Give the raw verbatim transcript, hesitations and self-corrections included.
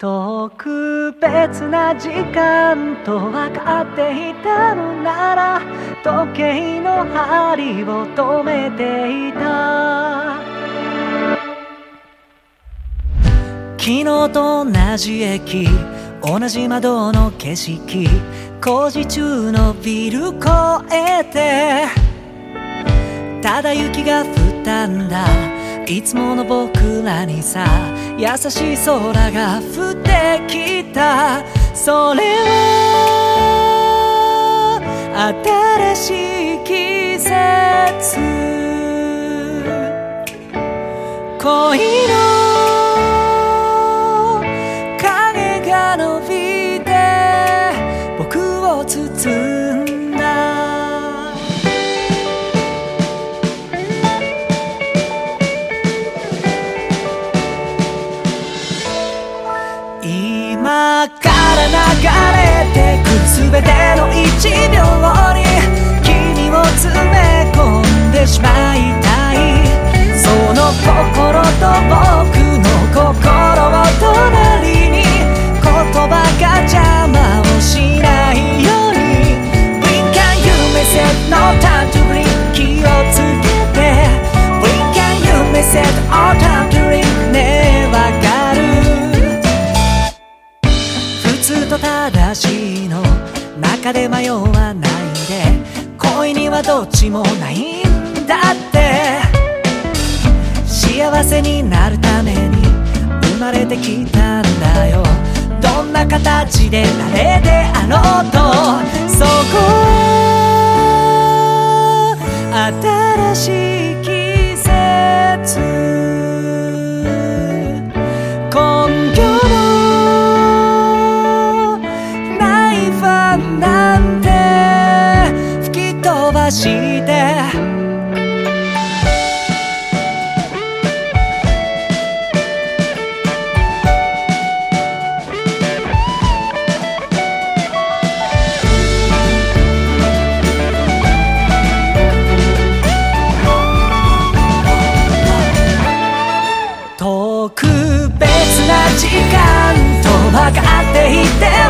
特別な時間と分かっていたのなら時計の針を止めていた。昨日と同じ駅、同じ窓の景色、工事中のビル越えてただ雪が降ったんだ。いつもの僕らにさ、優しい空が降ってきた。それは新しい季節、恋の影が伸びて僕を包んだ。今から流れてく全てのいちびょうに君を詰め込んでしまいたい。その心と僕の心を隣に、言葉が邪魔をしないように。 Blink and you may set no time to blink、 気をつけて Blink and you may set all time to blink ねえわかる。普通と正しいの中で迷わないで、恋にはどっちもないんだって。幸せになるために生まれてきたんだよ。どんな形で誰であろうと、そこは新しい季節。根拠のないファンなんて吹き飛ばして特別な時間と分かっていて